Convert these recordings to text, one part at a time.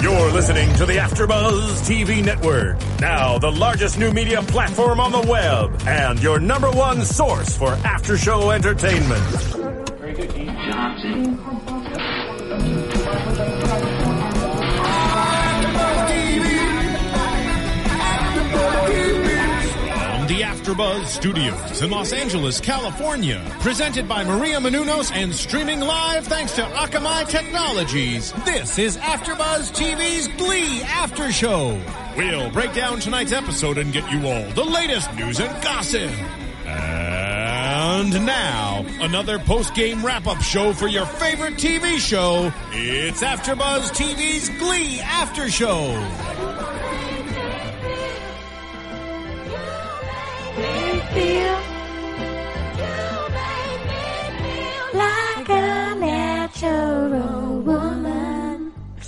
You're listening to the AfterBuzz TV Network, now the largest new media platform on the web, and your number one source for after-show entertainment. Very good, Dean Johnson. The AfterBuzz Studios in Los Angeles, California. Presented by Maria Menounos and streaming live thanks to Akamai Technologies. This is AfterBuzz TV's Glee After Show. We'll break down tonight's episode and get you all the latest news and gossip. And now, another post-game wrap-up show for your favorite TV show. It's AfterBuzz TV's Glee After Show. Like a natural woman.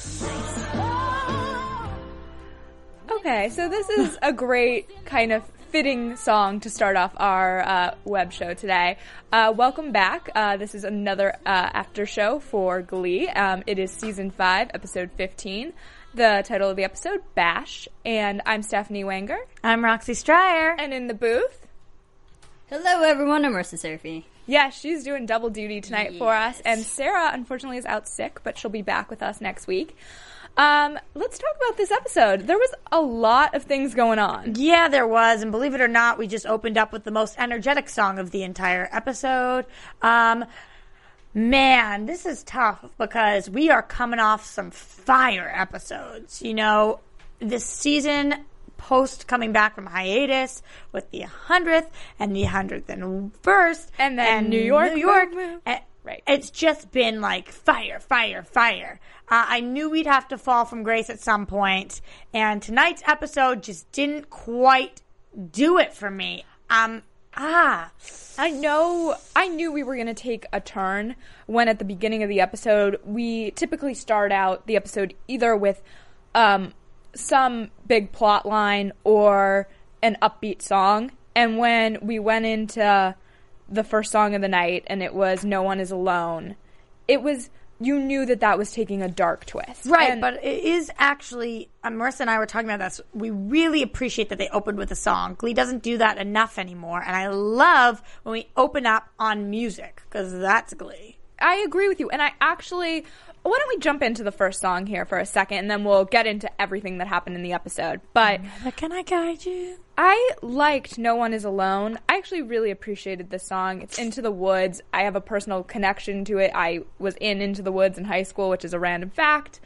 Okay, so this is a great kind of fitting song to start off our web show today. Welcome back. This is another after show for Glee. It is season 5, episode 15. The title of the episode, Bash. And I'm Stephanie Wanger. I'm Roxy Stryer. And in the booth, hello, everyone. I'm Marissa Serfi. yeah, she's doing double duty tonight for us. And Sarah, unfortunately, is out sick, but she'll be back with us next week. Let's talk about this episode. There was a lot of things going on. Yeah, there was. And believe it or not, we just opened up with the most energetic song of the entire episode. Man, this is tough because we are coming off some fire episodes. You know, this season, post coming back from hiatus with the 100th and the 101st. And then New York. Right. It's just been like fire, fire, fire. I knew we'd have to fall from grace at some point, and tonight's episode just didn't quite do it for me. I knew we were going to take a turn when at the beginning of the episode, we typically start out the episode either with some big plot line or an upbeat song. And when we went into the first song of the night and it was No One Is Alone, it was, you knew that was taking a dark twist. Right, but it is actually, Marissa and I were talking about this, we really appreciate that they opened with a song. Glee doesn't do that enough anymore, and I love when we open up on music, because that's Glee. I agree with you, and why don't we jump into the first song here for a second, and then we'll get into everything that happened in the episode. But can I guide you? I liked No One Is Alone. I actually really appreciated this song. It's Into the Woods. I have a personal connection to it. I was in Into the Woods in high school, which is a random fact.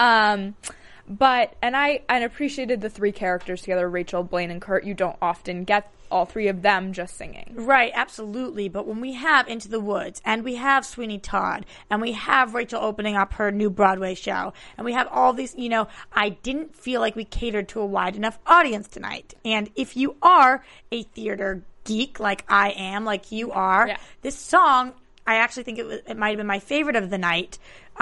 I appreciated the three characters together, Rachel, Blaine, and Kurt. You don't often get all three of them just singing. Right, absolutely. But when we have Into the Woods, and we have Sweeney Todd, and we have Rachel opening up her new Broadway show, and we have all these, I didn't feel like we catered to a wide enough audience tonight. And if you are a theater geek like I am, like you are, this song, I actually think it might have been my favorite of the night.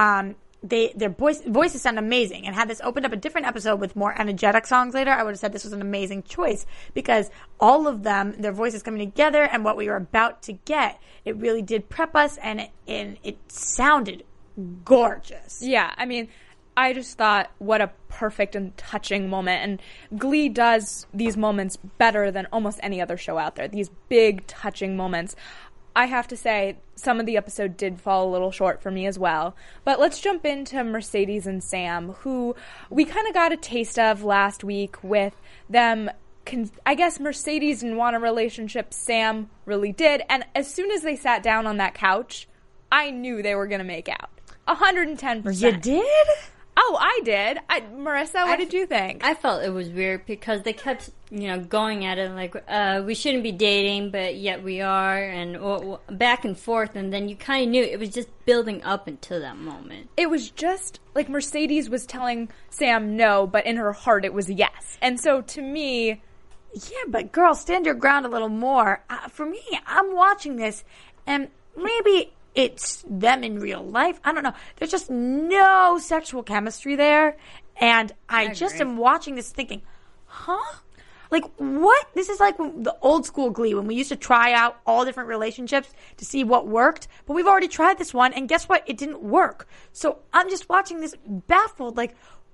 Their voices sound amazing, and had this opened up a different episode with more energetic songs later, I would have said this was an amazing choice, because all of them, their voices coming together and what we were about to get, it really did prep us, and it sounded gorgeous. Yeah, I mean, I just thought what a perfect and touching moment, and Glee does these moments better than almost any other show out there, these big touching moments. I have to say, some of the episode did fall a little short for me as well. But let's jump into Mercedes and Sam, who we kind of got a taste of last week with them. I guess Mercedes didn't want a relationship. Sam really did. And as soon as they sat down on that couch, I knew they were going to make out. 110%. You did? Oh, I did. Marissa, what did you think? I felt it was weird because they kept, going at it like, we shouldn't be dating, but yet we are, and back and forth, and then you kind of knew it was just building up until that moment. It was just like Mercedes was telling Sam no, but in her heart it was yes. And so to me... Yeah, but girl, stand your ground a little more. For me, I'm watching this, and maybe... it's them in real life. I don't know. There's just no sexual chemistry there. And I just am watching this thinking, huh? Like, what? This is like the old school Glee when we used to try out all different relationships to see what worked. But we've already tried this one, and guess what? It didn't work. So I'm just watching this baffled, like,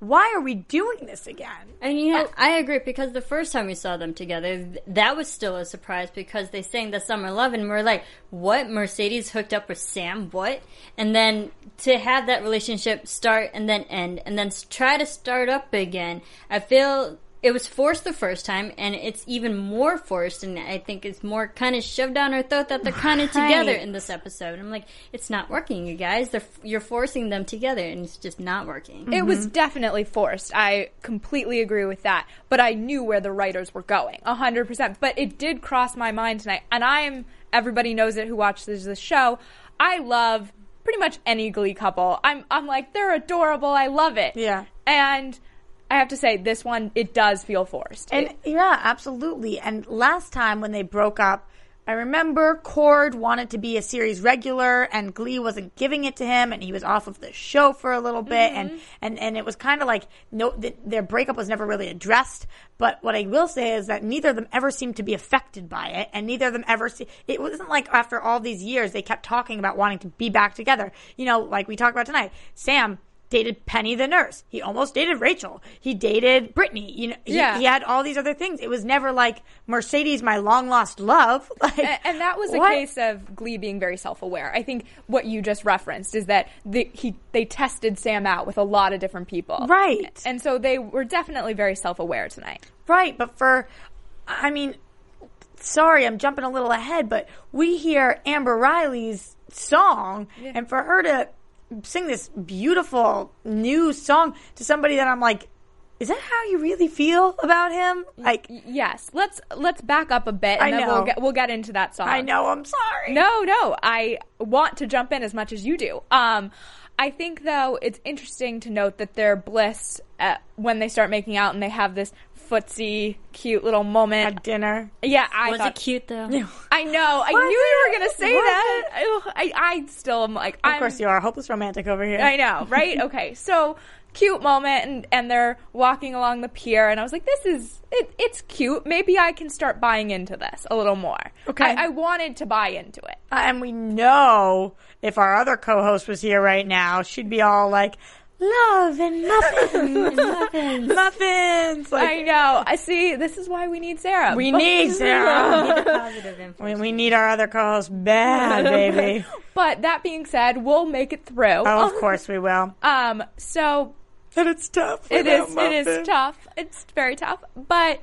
why are we doing this again? And I agree, because the first time we saw them together, that was still a surprise, because they sang the Summer Love and we're like, what? Mercedes hooked up with Sam? What? And then to have that relationship start and then end and then try to start up again, I feel it was forced the first time, and it's even more forced, and I think it's more kind of shoved down our throat that they're kind of together in this episode. I'm like, it's not working, you guys. You're forcing them together, and it's just not working. It was definitely forced. I completely agree with that. But I knew where the writers were going, 100%. But it did cross my mind tonight, and everybody knows it who watches the show, I love pretty much any Glee couple. I'm like, they're adorable. I love it. Yeah. And I have to say, this one, it does feel forced. And yeah, absolutely. And last time when they broke up, I remember Cord wanted to be a series regular, and Glee wasn't giving it to him, and he was off of the show for a little bit, and it was kind of like their breakup was never really addressed. But what I will say is that neither of them ever seemed to be affected by it, and neither of them ever it wasn't like after all these years they kept talking about wanting to be back together. You know, like we talked about tonight, Sam dated Penny the nurse. He almost dated Rachel. He dated Brittany. You know, he had all these other things. It was never like Mercedes, my long lost love. Like, and that was a case of Glee being very self-aware. I think what you just referenced is that they tested Sam out with a lot of different people. Right. And so they were definitely very self-aware tonight. Right. But sorry, I'm jumping a little ahead, but we hear Amber Riley's song, and for her to sing this beautiful new song to somebody that I'm like, is that how you really feel about him? Like, yes. Let's back up a bit, and then we'll get into that song. I know. I'm sorry. No. I want to jump in as much as you do. I think, though, it's interesting to note that their bliss when they start making out and they have this footsie, cute little moment at dinner. Yeah, was it cute though? I know. I knew you were going to say that. I still am like, of course you are. Hopeless romantic over here. I know, right? Okay, so cute moment, and they're walking along the pier, and I was like, it's cute. Maybe I can start buying into this a little more. Okay. I wanted to buy into it. And we know if our other co-host was here right now, she'd be all like, love and muffins. Muffins. Like, I know. I see. This is why we need Sarah. We need Sarah. Positive influence. We need our other co-host bad, baby. But that being said, we'll make it through. Oh, of course we will. So. And it's tough. It is tough. It's very tough. But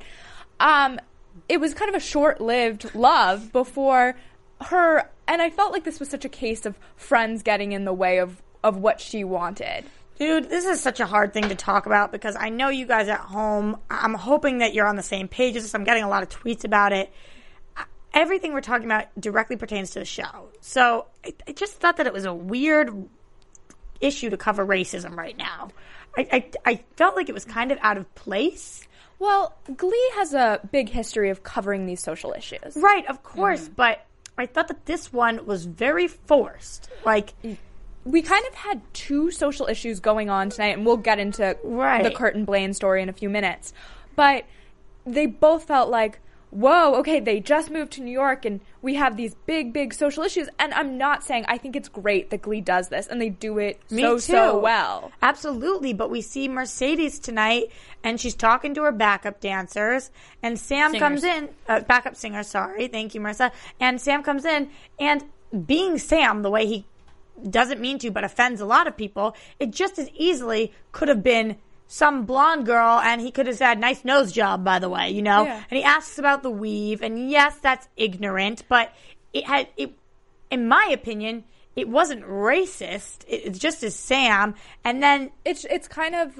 it was kind of a short-lived love before her, and I felt like this was such a case of friends getting in the way of what she wanted. Dude, this is such a hard thing to talk about because I know you guys at home, I'm hoping that you're on the same page as us. I'm getting a lot of tweets about it. Everything we're talking about directly pertains to the show. So I just thought that it was a weird issue to cover racism right now. I felt like it was kind of out of place. Well, Glee has a big history of covering these social issues. Right, of course, but I thought that this one was very forced. Like, we kind of had two social issues going on tonight, and we'll get into the Kurt and Blaine story in a few minutes. But they both felt like, whoa, okay, they just moved to New York, and we have these big, big social issues. And I'm not saying, I think it's great that Glee does this, and they do it so well. Absolutely, but we see Mercedes tonight, and she's talking to her backup dancers, and Sam comes in, backup singer, sorry, thank you, Marissa, and Sam comes in, and being Sam, the way he doesn't mean to, but offends a lot of people, it just as easily could have been some blonde girl, and he could have said, nice nose job, by the way, you know? Yeah. And he asks about the weave, and yes, that's ignorant, but it in my opinion, it wasn't racist. It's just as Sam, and then it's kind of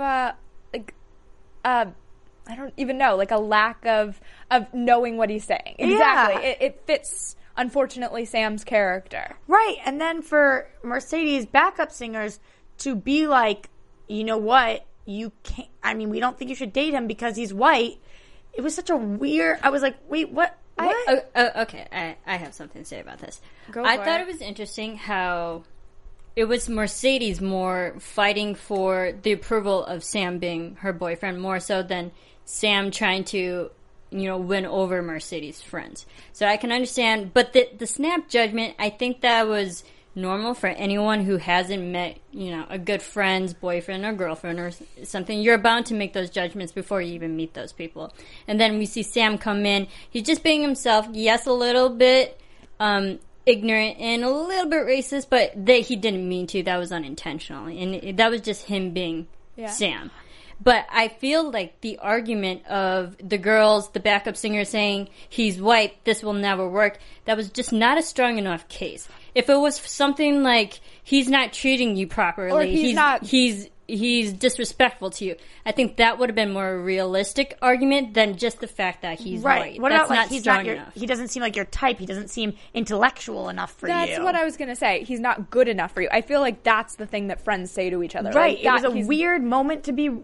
I don't even know, like a lack of knowing what he's saying. Exactly. Yeah. It fits, unfortunately, Sam's character. Right, and then for Mercedes' backup singers to be like, you know what, you can't, I mean, we don't think you should date him because he's white. It was such a weird, I was like, wait, what? Okay, I have something to say about this. I thought it was interesting how it was Mercedes more fighting for the approval of Sam being her boyfriend more so than Sam trying to, win over Mercedes' friends. So I can understand, but the snap judgment, I think that was normal for anyone who hasn't met, a good friend's boyfriend or girlfriend or something. You're bound to make those judgments before you even meet those people. And then we see Sam come in. He's just being himself. Yes, a little bit ignorant and a little bit racist, but he didn't mean to. That was unintentional. And that was just him being Sam. But I feel like the argument of the girls, the backup singer saying he's white, this will never work, that was just not a strong enough case. If it was something like he's not treating you properly, or he's disrespectful to you, I think that would have been more a realistic argument than just the fact that he's white. What That's about not he's strong not enough. he doesn't seem like your type. He doesn't seem intellectual enough for you. That's what I was going to say. He's not good enough for you. I feel like that's the thing that friends say to each other. Right. Like, it was a weird moment to use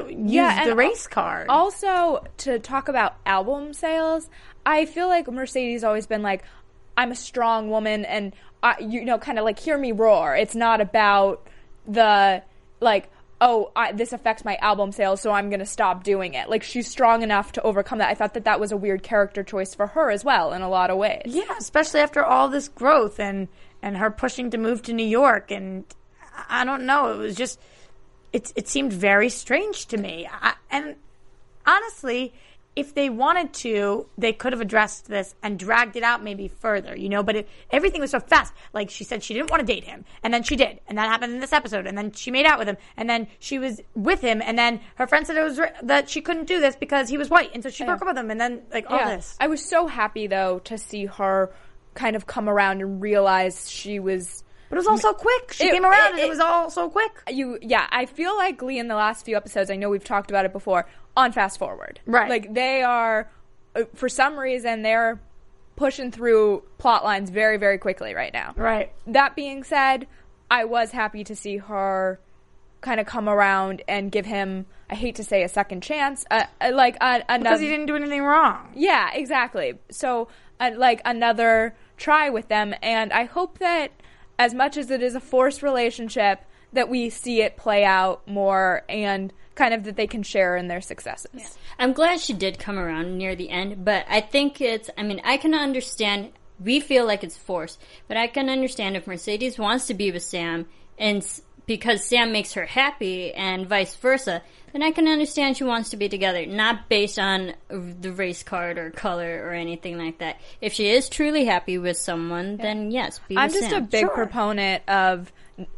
the race card. Also, to talk about album sales, I feel like Mercedes always been like, I'm a strong woman and, kind of like, hear me roar. It's not about the, like, this affects my album sales, so I'm going to stop doing it. Like, she's strong enough to overcome that. I thought that was a weird character choice for her as well in a lot of ways. Yeah, especially after all this growth and her pushing to move to New York. And I don't know, it was just, it seemed very strange to me. And honestly, if they wanted to, they could have addressed this and dragged it out maybe further, but everything was so fast. Like, she said she didn't want to date him, and then she did, and that happened in this episode, and then she made out with him, and then she was with him, and then her friend said that she couldn't do this because he was white, and so she broke up with him, and then, all this. I was so happy, though, to see her kind of come around and realize she was... But it was all so quick. She came around and it was all so quick. I feel like Glee in the last few episodes, I know we've talked about it before, on fast forward. Right. Like, they are, for some reason, they're pushing through plot lines very, very quickly right now. Right. That being said, I was happy to see her kind of come around and give him, I hate to say a second chance, because he didn't do anything wrong. Yeah, exactly. So, another try with them, and I hope that as much as it is a forced relationship, that we see it play out more and kind of that they can share in their successes. Yeah. I'm glad she did come around near the end, but I think I can understand, we feel like it's forced, but I can understand if Mercedes wants to be with Sam, and because Sam makes her happy, and vice versa, then I can understand she wants to be together, not based on the race card or color or anything like that. If she is truly happy with someone, then yes, be with Sam. I'm just a big proponent of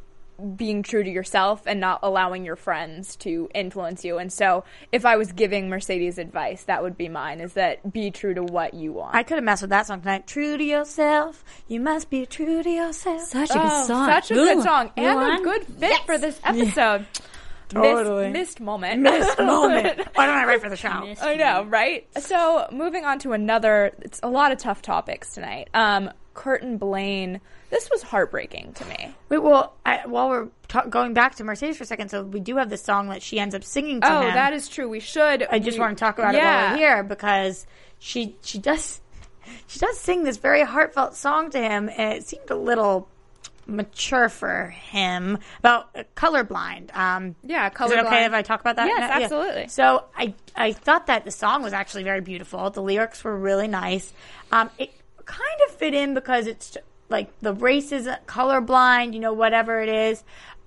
being true to yourself and not allowing your friends to influence you. And so if I was giving Mercedes advice, that would be mine, is that be true to what you want. I could have messed with that song tonight. True to yourself. You must be true to yourself. Such a good song. Such a good song. And a good fit for this episode. Totally. Missed moment. Missed moment. Why don't I write for the show? I know, right? So, moving on to it's a lot of tough topics tonight. Kurt and Blaine, this was heartbreaking to me. Wait, well, while we're going back to Mercedes for a second, so we do have this song that she ends up singing to him. Oh, that is true. We should. I just want to talk about it while we're here, because she does sing this very heartfelt song to him, and it seemed a little mature for him, about colorblind. Colorblind. Is it okay if I talk about that? Yes, absolutely. Yeah. So I thought that the song was actually very beautiful. The lyrics were really nice. It kind of fit in because it's like the race is colorblind, whatever it is.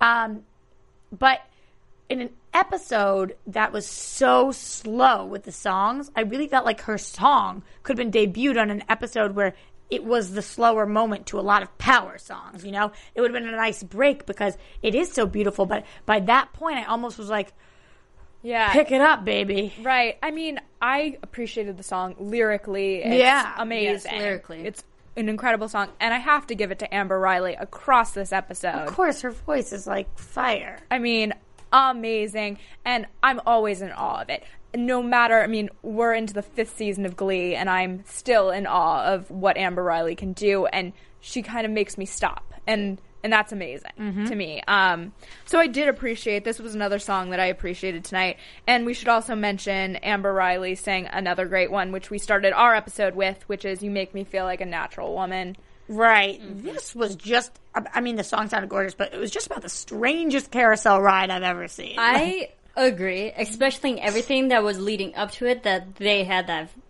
But in an episode that was so slow with the songs, I really felt like her song could have been debuted on an episode where it was the slower moment to a lot of power songs, It would have been a nice break because it is so beautiful. But by that point, I almost was like, pick it up, baby. Right. I mean, I appreciated the song lyrically. It's amazing. Yes, lyrically. It's an incredible song. And I have to give it to Amber Riley across this episode. Of course, her voice is like fire. I mean, amazing. And I'm always in awe of it. No matter, we're into the 5th season of Glee, and I'm still in awe of what Amber Riley can do, and she kind of makes me stop, and that's amazing to me. So I did appreciate, this was another song that I appreciated tonight, and we should also mention Amber Riley sang another great one, which we started our episode with, which is You Make Me Feel Like a Natural Woman. Right. This was just, the song sounded gorgeous, but it was just about the strangest carousel ride I've ever seen. I agree, especially in everything that was leading up to it, that they had that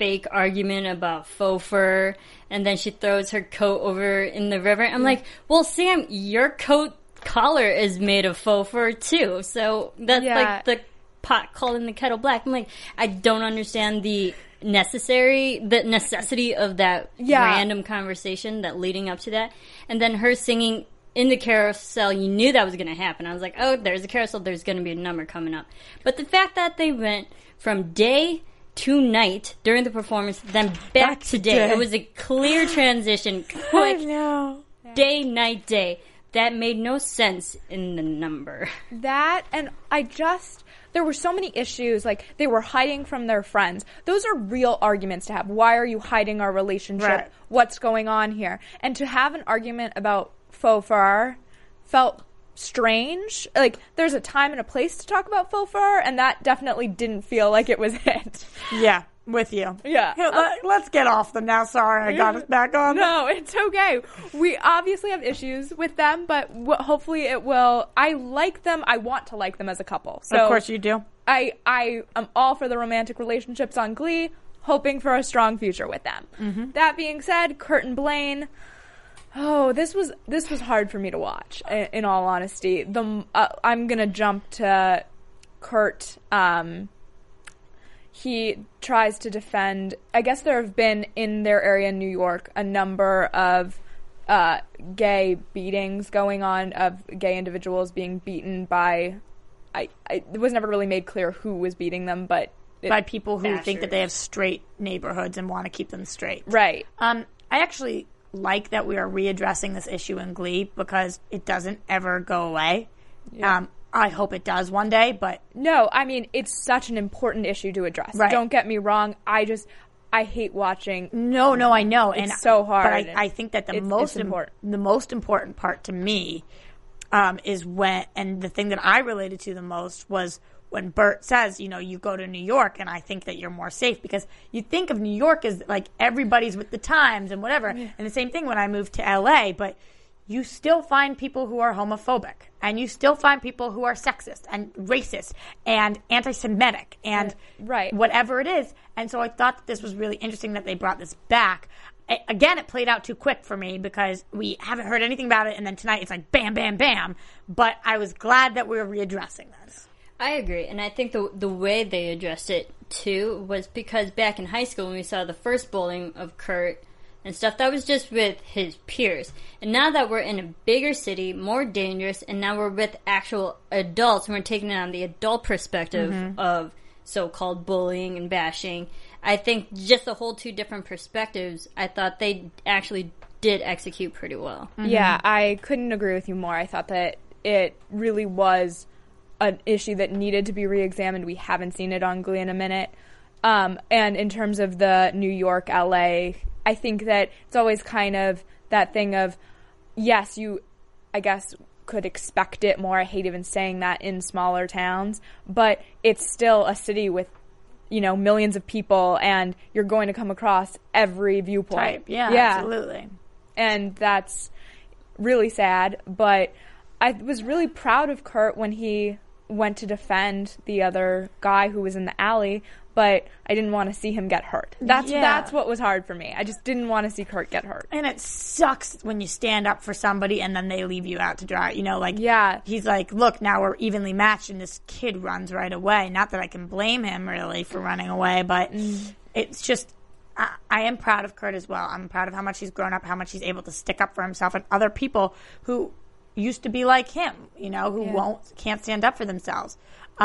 fake argument about faux fur, and then she throws her coat over in the river. I'm like, well, Sam, your coat collar is made of faux fur too, so that's like the pot calling the kettle black. I'm like, I don't understand the necessity of that random conversation that leading up to that. And then her singing in the carousel, you knew that was going to happen. I was like, oh, there's a carousel, there's going to be a number coming up. But the fact that they went from day to night during the performance, then back to day, it was a clear transition, quick, day, night, day. That made no sense in the number. That, and there were so many issues, like they were hiding from their friends. Those are real arguments to have. Why are you hiding our relationship? Right. What's going on here? And to have an argument about faux fur felt strange. Like, there's a time and a place to talk about faux fur, and that definitely didn't feel like it was it. Yeah, with you. Yeah. Let's get off them now. Sorry, I got us back on. No, it's okay. We obviously have issues with them, but hopefully it will. I like them. I want to like them as a couple. So of course you do. I am all for the romantic relationships on Glee, hoping for a strong future with them. Mm-hmm. That being said, Kurt and Blaine... Oh, this was hard for me to watch, in all honesty. I'm going to jump to Kurt. He tries to defend... I guess there have been, in their area in New York, a number of gay beatings going on, of gay individuals being beaten by... it was never really made clear who was beating them, but... by people who think that they have straight neighborhoods and want to keep them straight. Right. I actually... like that we are readdressing this issue in Glee, because it doesn't ever go away. Yeah. I hope it does one day, but... No, I mean, it's such an important issue to address. Right. Don't get me wrong. I hate watching... No, I know. It's so hard. But I think that the most important part to me is when... And the thing that I related to the most was... when Bert says, you go to New York and I think that you're more safe, because you think of New York as like everybody's with the times and whatever. Yeah. And the same thing when I moved to LA, but you still find people who are homophobic, and you still find people who are sexist and racist and anti-Semitic and whatever it is. And so I thought that this was really interesting that they brought this back. Again, it played out too quick for me because we haven't heard anything about it. And then tonight it's like bam, bam, bam. But I was glad that we were readdressing this. I agree, and I think the way they addressed it, too, was because back in high school when we saw the first bowling of Kurt and stuff, that was just with his peers. And now that we're in a bigger city, more dangerous, and now we're with actual adults, and we're taking it on the adult perspective of so-called bullying and bashing, I think just a whole two different perspectives, I thought they actually did execute pretty well. Mm-hmm. Yeah, I couldn't agree with you more. I thought that it really was... an issue that needed to be re-examined. We haven't seen it on Glee in a minute. And in terms of the New York, LA, I think that it's always kind of that thing of, yes, you, I guess, could expect it more. I hate even saying that in smaller towns, but it's still a city with, millions of people, and you're going to come across every viewpoint. Yeah, absolutely. And that's really sad, but I was really proud of Kurt when he went to defend the other guy who was in the alley, but I didn't want to see him get hurt. That's what was hard for me. I just didn't want to see Kurt get hurt. And it sucks when you stand up for somebody and then they leave you out to dry. He's like, look, now we're evenly matched, and this kid runs right away. Not that I can blame him, really, for running away, but it's just... I am proud of Kurt as well. I'm proud of how much he's grown up, how much he's able to stick up for himself, and other people who... used to be like him, who can't stand up for themselves.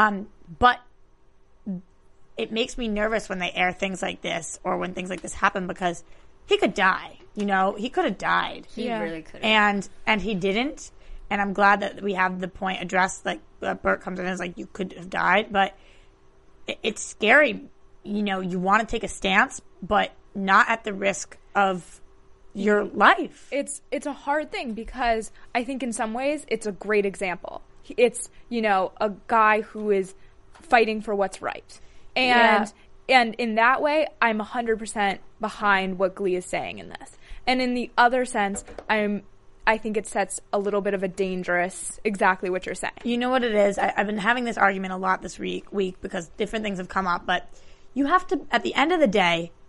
But it makes me nervous when they air things like this or when things like this happen, because he could die. He could have died. He really could have. And he didn't. And I'm glad that we have the point addressed, like Bert comes in and is like, you could have died. But it's scary. You want to take a stance, but not at the risk of your life. It's a hard thing, because I think in some ways it's a great example. It's, a guy who is fighting for what's right. And in that way, I'm 100% behind what Glee is saying in this. And in the other sense, I think it sets a little bit of a dangerous, exactly what you're saying. You know what it is? I've been having this argument a lot this week because different things have come up, but you have to, at the end of the day,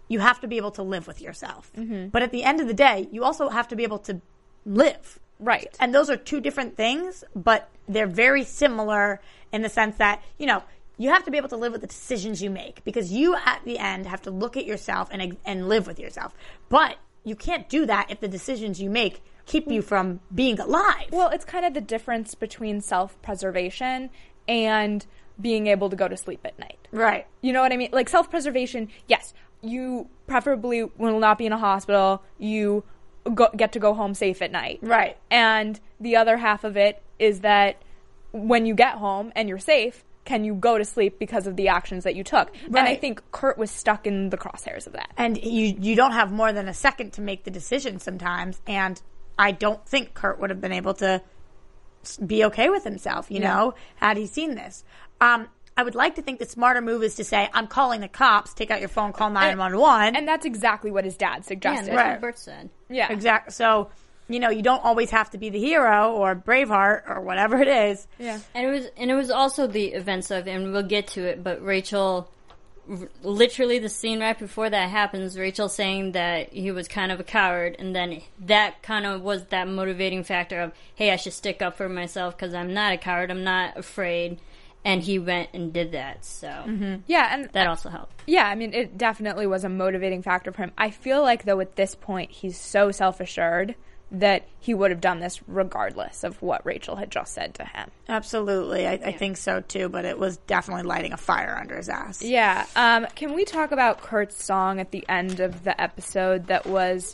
you have to be able to live with yourself. But at the end of the day, you also have to be able to live. Right. And those are two different things, but they're very similar in the sense that, you know, you have to be able to live with the decisions you make, because you at the end have to look at yourself and live with yourself. But you can't do that if the decisions you make keep you from being alive. Well, it's kind of the difference between self-preservation and being able to go to sleep at night. Right. You know what I mean? Like, self-preservation, yes, you preferably will not be in a hospital. You get to go home safe at night. Right. And the other half of it is that when you get home and you're safe, can you go to sleep because of the actions that you took? Right. And I think Kurt was stuck in the crosshairs of that. And you don't have more than a second to make the decision sometimes, and I don't think Kurt would have been able to be okay with himself, you know, had he seen this. I would like to think the smarter move is to say, I'm calling the cops, take out your phone, call 911. And that's exactly what his dad Yeah, suggested. that's Right. what Bert said. Yeah. Exactly. So, you know, you don't always have to be the hero or Braveheart or whatever it is. Yeah. And it was also the events of, and we'll get to it, but Rachel, literally the scene right before that happens, Rachel saying that he was kind of a coward, and then that kind of was that motivating factor of, hey, I should stick up for myself because I'm not a coward, I'm not afraid, and he went and did that, so Yeah, and that also helped. yeah, I mean, it definitely was a motivating factor for him. I feel like, though, at this point, he's so self-assured that he would have done this regardless of what Rachel had just said to him. Absolutely. I think so too, but it was definitely lighting a fire under his ass. Yeah. Can we talk about Kurt's song at the end of the episode that was...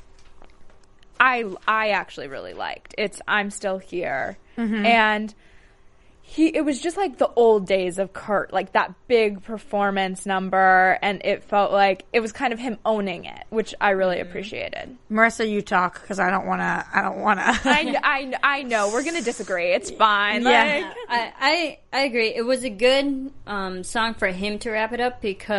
I actually really liked. It's I'm Still Here. And... it was just like the old days of Kurt, like that big performance number, and it felt like it was kind of him owning it, which I really appreciated. Marissa, you talk, because I don't want to. I know we're gonna disagree. It's fine. Yeah. Like, I agree. It was a good song for him to wrap up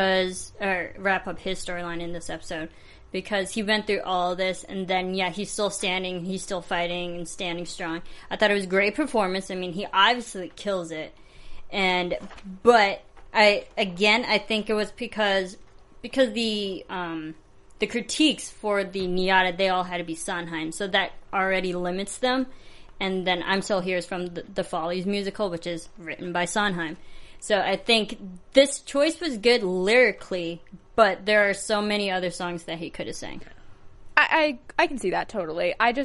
his storyline in this episode, because he went through all of this, and then he's still standing, he's still fighting and standing strong. I thought it was a great performance. I mean, he obviously kills it, but I think it was because the critiques for the Nyada, they all had to be Sondheim, so that already limits them. And then I'm Still Here is from the Follies musical, which is written by Sondheim. So I think this choice was good lyrically, but there are so many other songs that he could have sang. I can see that totally. I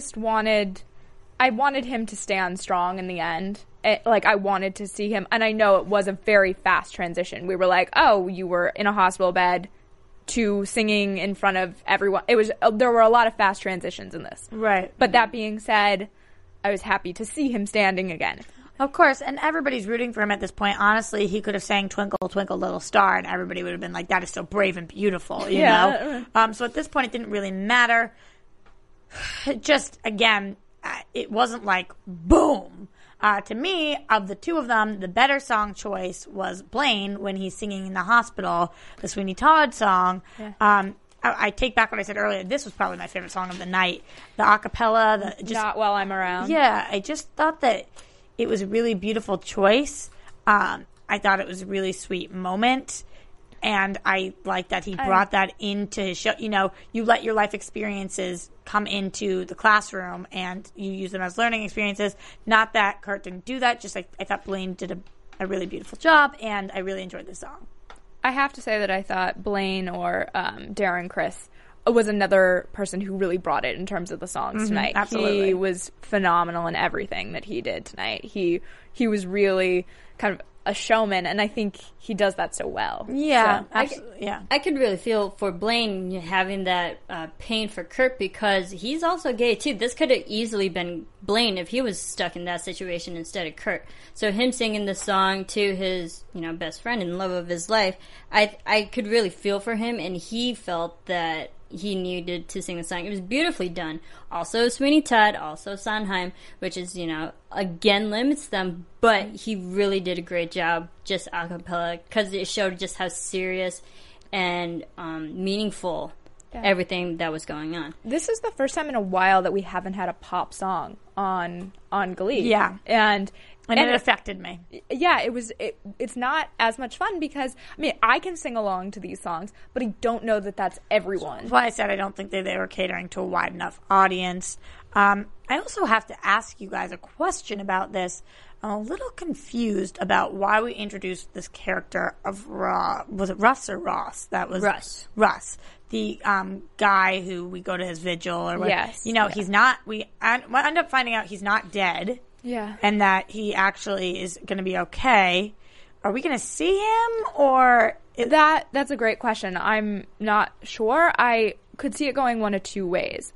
wanted him to stand strong in the end. I wanted to see him, and I know it was a very fast transition. We were like, oh, you were in a hospital bed to singing in front of everyone. There were a lot of fast transitions in this. Right. But that being said, I was happy to see him standing again. Of course, and everybody's rooting for him at this point. Honestly, he could have sang Twinkle, Twinkle, Little Star, and everybody would have been like, that is so brave and beautiful, you know? So at this point, it didn't really matter. It just, again, it wasn't like, boom. To me, of the two of them, the better song choice was Blaine when he's singing in the hospital, the Sweeney Todd song. Yeah. I take back what I said earlier. This was probably my favorite song of the night. The acapella. Not While I'm Around. Yeah, I just thought that it was a really beautiful choice. I thought it was a really sweet moment. And I like that he brought that into his show. You know, you let your life experiences come into the classroom and you use them as learning experiences. Not that Kurt didn't do that. Just like I thought Blaine did a really beautiful job, and I really enjoyed the song. I have to say that I thought Blaine or Darren Criss was another person who really brought it in terms of the songs tonight. Absolutely. He was phenomenal in everything that he did tonight. He was kind of a showman, and I think he does that so well. Yeah, So, absolutely. Yeah. I could really feel for Blaine having that pain for Kurt, because he's also gay too. This could have easily been Blaine if he was stuck in that situation instead of Kurt. So him singing the song to his, best friend and love of his life, I could really feel for him, and he felt that he needed to sing the song. It was beautifully done. Also Sweeney Todd, also Sondheim, which is, again limits them, but he really did a great job just a cappella, because it showed just how serious and meaningful everything that was going on. This is the first time in a while that we haven't had a pop song on Glee. Yeah. And And it affected me. Yeah, it's not as much fun because, I mean, I can sing along to these songs, but I don't know that that's everyone. That's why I said I don't think they were catering to a wide enough audience. I also have to ask you guys a question about this. I'm a little confused about why we introduced this character of was it Russ or Ross? That was Russ. The guy who we go to his vigil or whatever. Yes. You know, he's not, we end up finding out he's not dead. Yeah. And that he actually is going to be okay. Are we going to see him or... That's a great question. I'm not sure. I could see it going one of two ways.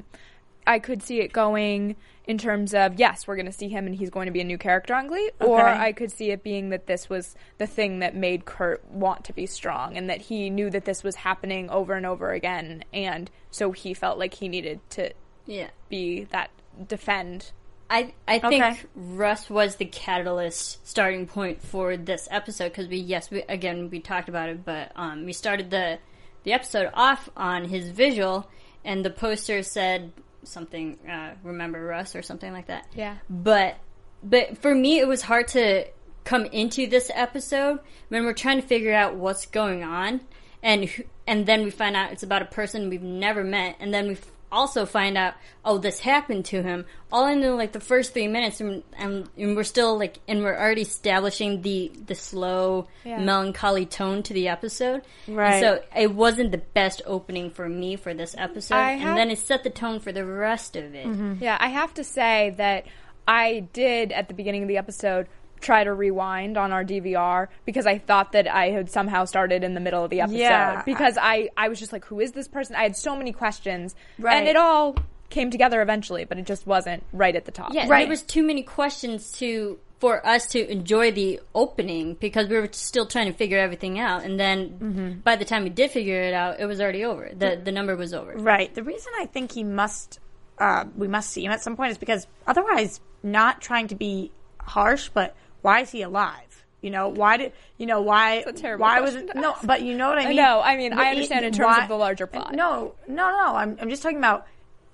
I could see it going in terms of, yes, we're going to see him and he's going to be a new character on Glee. Okay. Or I could see it being that this was the thing that made Kurt want to be strong and that he knew that this was happening over and over again. And so he felt like he needed to be that defend. I think Russ was the catalyst starting point for this episode because we talked about it, but we started the episode off on his vigil, and the poster said something, remember Russ or something like that. Yeah. But for me, it was hard to come into this episode when we're trying to figure out what's going on, and then we find out it's about a person we've never met, and then we also find out, oh, this happened to him, all in like the first 3 minutes, and we're still like, and we're already establishing the slow, melancholy tone to the episode. Right. And so it wasn't the best opening for me for this episode, and then it set the tone for the rest of it. Mm-hmm. Yeah, I have to say that I did, at the beginning of the episode, try to rewind on our DVR because I thought that I had somehow started in the middle of the episode. Yeah. Because I was just like, who is this person? I had so many questions. Right. And it all came together eventually, but it just wasn't right at the top. Yeah, there was too many questions for us to enjoy the opening because we were still trying to figure everything out. And then by the time we did figure it out, it was already over. The number was over. Right. The reason I think we must see him at some point is because otherwise, not trying to be harsh, but why is he alive? You know, why? That's a terrible why question was it? No, but you know what I mean? No, I mean, I understand in terms of the larger plot. No. I'm just talking about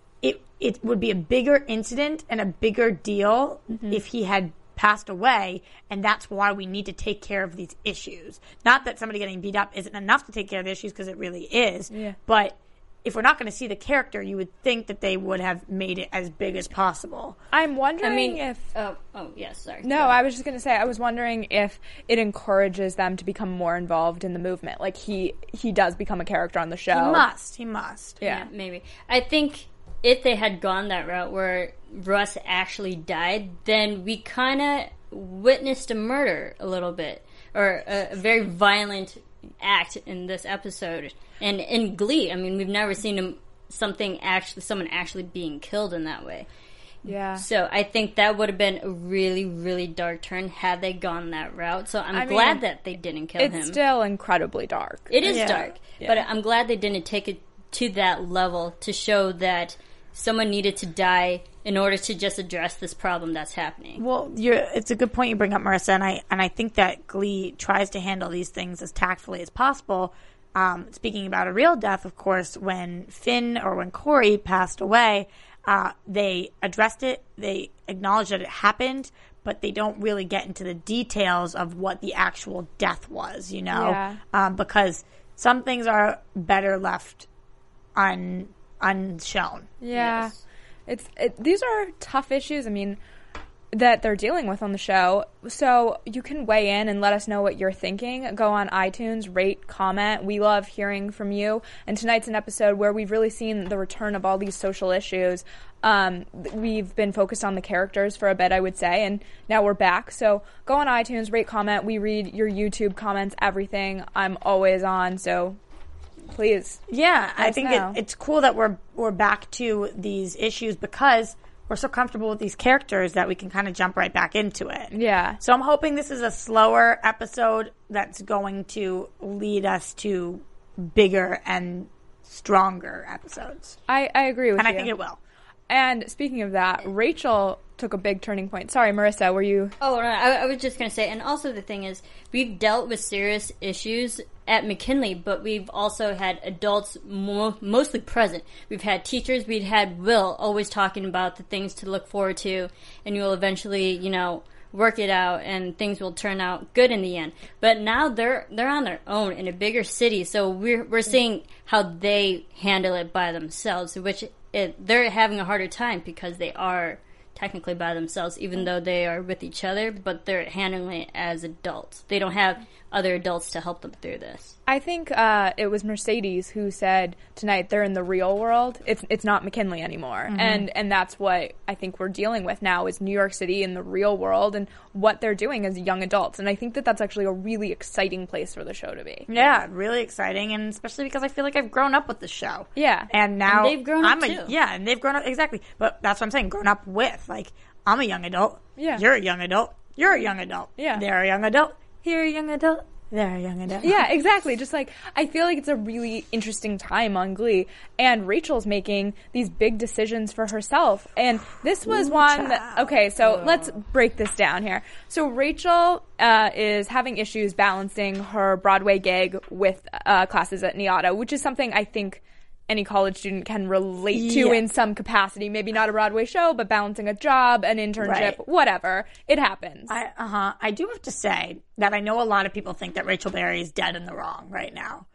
it would be a bigger incident and a bigger deal if he had passed away, and that's why we need to take care of these issues. Not that somebody getting beat up isn't enough to take care of the issues, because it really is. Yeah. But if we're not going to see the character, you would think that they would have made it as big as possible. I'm wondering if... yes, sorry. No, I was just going to say, I was wondering if it encourages them to become more involved in the movement. Like, he does become a character on the show. He must. Yeah, maybe. I think if they had gone that route where Russ actually died, then we kind of witnessed a murder a little bit. Or a very violent act in this episode. And in Glee, I mean, we've never seen someone actually being killed in that way. Yeah. So I think that would have been a really, really dark turn had they gone that route. So I'm glad that they didn't kill him. It's still incredibly dark. It is dark. Yeah. But I'm glad they didn't take it to that level to show that someone needed to die in order to just address this problem that's happening. Well, it's a good point you bring up, Marissa, and I think that Glee tries to handle these things as tactfully as possible. Speaking about a real death, of course, when Finn or when Corey passed away, they addressed it, they acknowledged that it happened, but they don't really get into the details of what the actual death was, you know? Yeah. Because some things are better left unshown. Yeah. Yes. These are tough issues, I mean, that they're dealing with on the show. So you can weigh in and let us know what you're thinking. Go on iTunes, rate, comment. We love hearing from you. And tonight's an episode where we've really seen the return of all these social issues. We've been focused on the characters for a bit, I would say, and now we're back. So go on iTunes, rate, comment. We read your YouTube comments, everything. I'm always on, so please. Yeah, I think it's cool that we're back to these issues because we're so comfortable with these characters that we can kind of jump right back into it. Yeah. So I'm hoping this is a slower episode that's going to lead us to bigger and stronger episodes. I agree with you. And I think it will. And speaking of that, Rachel took a big turning point. Sorry, Marissa, were you... Oh, no, I was just going to say, and also the thing is, we've dealt with serious issues at McKinley, but we've also had adults mostly present. We've had teachers, we've had Will always talking about the things to look forward to, and you'll eventually, work it out and things will turn out good in the end. But now they're on their own in a bigger city, so we're seeing how they handle it by themselves, which they're having a harder time because they are technically by themselves, even though they are with each other, but they're handling it as adults. They don't have other adults to help them through this. I think it was Mercedes who said tonight they're in the real world. It's not McKinley anymore. Mm-hmm. And that's what I think we're dealing with now is New York City in the real world and what they're doing as young adults. And I think that that's actually a really exciting place for the show to be. Yeah, really exciting, and especially because I feel like I've grown up with the show. Yeah. And now and they've grown up too. Yeah, and they've grown up, exactly. But that's what I'm saying, grown up with. Like, I'm a young adult. Yeah. You're a young adult. You're a young adult. Yeah. They're a young adult. You're a young adult. They're a young adult. Yeah, exactly. Just like, I feel like it's a really interesting time on Glee, and Rachel's making these big decisions for herself. And this was one that, okay, so let's break this down here. So Rachel is having issues balancing her Broadway gig with classes at NIADA, which is something I think any college student can relate to in some capacity. Maybe not a Broadway show, but balancing a job, an internship, whatever. It happens. I do have to say that I know a lot of people think that Rachel Berry is dead in the wrong right now.